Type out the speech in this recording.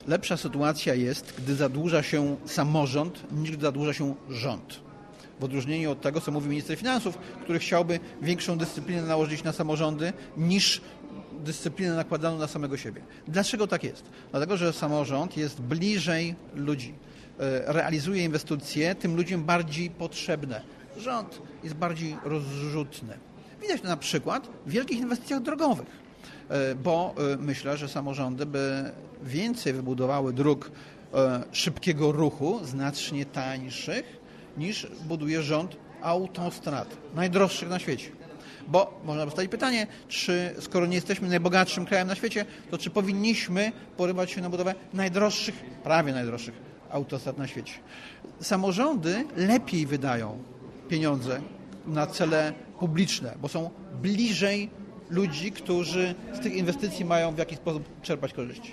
Lepsza sytuacja jest, gdy zadłuża się samorząd, niż gdy zadłuża się rząd. W odróżnieniu od tego, co mówi minister finansów, który chciałby większą dyscyplinę nałożyć na samorządy niż dyscyplinę nakładaną na samego siebie. Dlaczego tak jest? Dlatego, że samorząd jest bliżej ludzi. Realizuje inwestycje tym ludziom bardziej potrzebne. Rząd jest bardziej rozrzutny. Widać to na przykład w wielkich inwestycjach drogowych, bo myślę, że samorządy by więcej wybudowały dróg szybkiego ruchu, znacznie tańszych, niż buduje rząd autostrad, najdroższych na świecie. Bo można postawić pytanie, czy skoro nie jesteśmy najbogatszym krajem na świecie, to czy powinniśmy porywać się na budowę najdroższych, prawie najdroższych autostrad na świecie. Samorządy lepiej wydają pieniądze na cele publiczne, bo są bliżej ludzi, którzy z tych inwestycji mają w jakiś sposób czerpać korzyści.